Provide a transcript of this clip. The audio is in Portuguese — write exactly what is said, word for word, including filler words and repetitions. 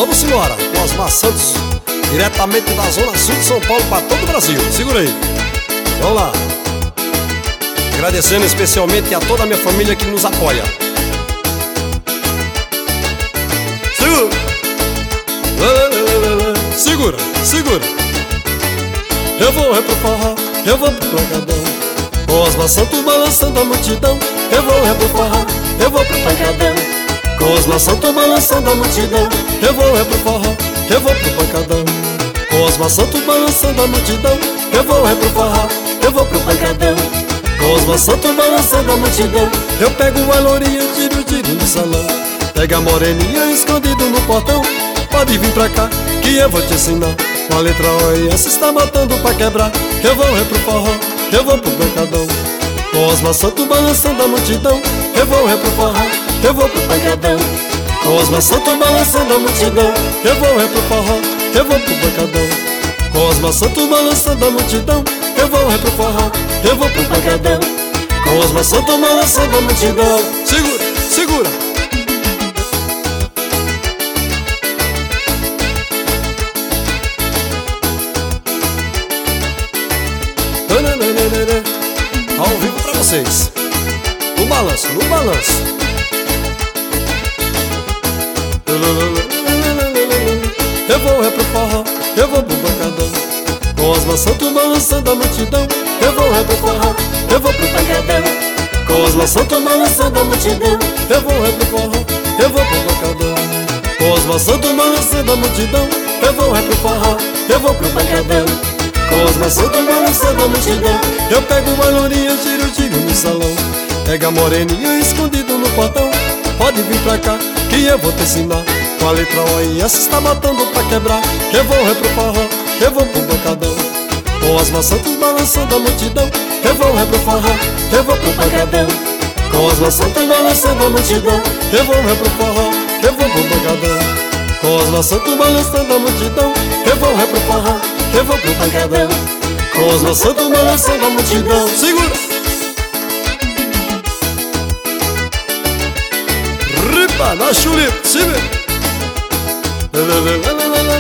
Vamos embora com Osmar Santos, diretamente da Zona Sul de São Paulo para todo o Brasil. Segura aí. Vamos lá. Agradecendo especialmente a toda a minha família que nos apoia. Segura. Segura, segura. Eu vou é pro forró, eu vou pro pancadão. Osmar Santos balançando a multidão. Eu vou é pro forró, eu vou pro pancadão. Osmar Santos balançando a multidão. Eu vou é pro forró, eu vou pro pancadão. Osmar Santos balançando a multidão. Eu vou é pro forró, eu vou pro pancadão. Osmar Santos balançando a multidão. Eu pego a lourinha, tiro, tiro no salão. Pega a moreninha escondido no portão. Pode vir pra cá que eu vou te ensinar. Com a letra O e S está matando pra quebrar. Eu vou é pro forró, eu vou pro pancadão. Osmar Santos balançando a multidão. Eu vou é pro forró, eu vou pro pancadão. Osmar Santos balançando a multidão. Eu vou é pro forró, eu vou pro pancadão. Osmar Santos balançando a multidão. Eu vou é pro forró, eu vou pro pancadão. Osmar Santos balançando a multidão. Segura, segura. Ao vivo pra vocês. No balanço, no balanço. Eu vou é pro forró, eu vou pro pancadão. Osmar Santos balançando a multidão. Eu vou é pro forró, eu vou pro pancadão. Osmar Santos balançando a multidão. Eu vou é pro forró, eu vou pro pancadão. Osmar Santos balançando a multidão. Eu vou é pro forró, eu vou pro pancadão. Osmar Santos balançando a multidão. Eu pego uma lourinha, tiro, tiro no salão. Pega a moreninha escondido no portão. Pode vir pra cá que eu vou te ensinar. Com a letra O e S está matando pra quebrar. Eu vou é pro forró, eu vou pro pancadão. Osmar Santos balançando a multidão. Eu vou é pro forró, eu vou pro pancadão. Osmar Santos balançando a multidão. Eu vou é pro forró, eu vou pro pancadão. Osmar Santos balançando a multidão. Eu vou é pro forró, eu vou pro pancadão. Osmar Santos balançando a multidão. Segura! Ripa na chulipa, se vê.